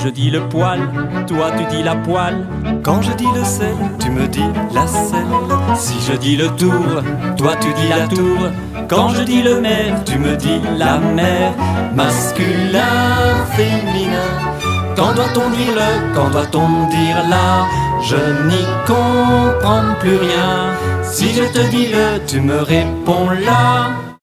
je dis le poil, toi tu dis la poêle. Quand je dis le sel, tu me dis la selle. Si je dis le tour, toi tu dis la tour. Quand je dis le maire, tu me dis la mer. Masculin, féminin, quand doit-on dire le, quand doit-on dire la? Je n'y comprends plus rien. Si je te dis le, tu me réponds là.